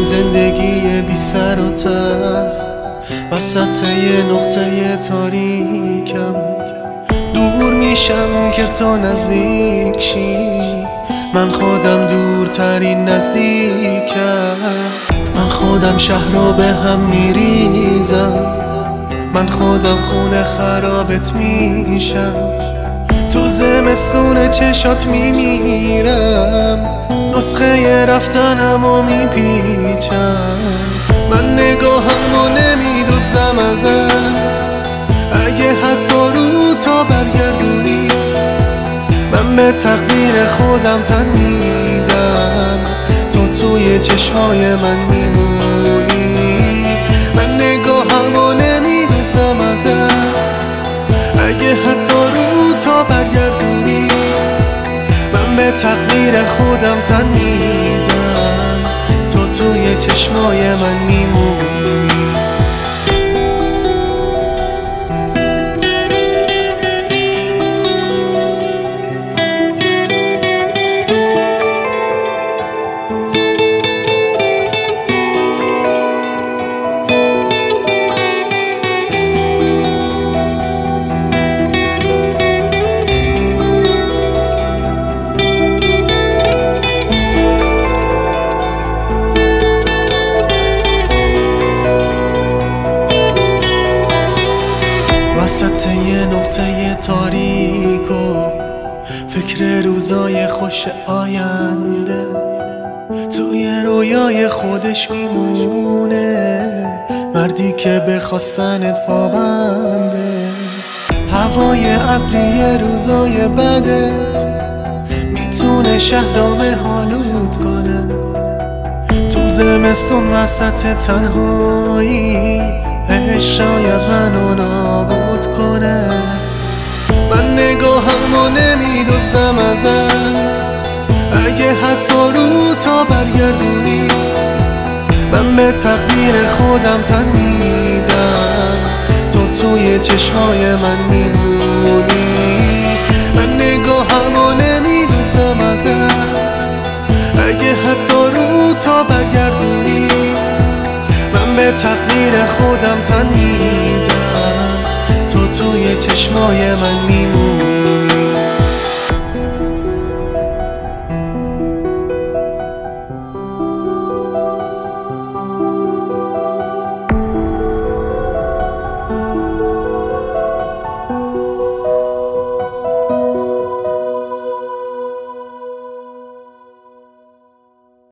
زندگی بی سر و ته وسط یه نقطه تاریکم، دور میشم که تو نزدیک شی. من خودم دورترین نزدیکم، من خودم شهر رو به هم میریزم، من خودم خونه خرابت میشم. تو زمستون چشات میمیرم، نسخه رفتنمو میپیچم. من نگاهمو نمیدوزم ازت، اگه حتی رو تا برگردونی من به تقدیر خودم تن میدم. تو توی چشمای من میمونی، من نگاهمو نمیدوزم ازت، اگه حتی رو تا برگردونی من به تقدیر خودم تن میدم. تو توی چشمای من میمونی. وسط یه نقطه تاریک و فکر روزای خوش آینده، توی رویای خودش میمونه مردی که به خواستنت پابنده. هوای ابری روزای بدت میتونه شهرام حالود کنه، تو زمستون وسط تنهایی شاید منو نابود کنه. من نگاهمو نمیدوزم ازت، اگه حتی رو تا برگردونی من به تقدیر خودم تن میدم. تو توی چشمای من میمونی، من نگاهمو نمیدوزم ازت، اگه حتی رو تا برگردونی من به تقدیر خودم تن میدم. تو توی چشمای من میمونی.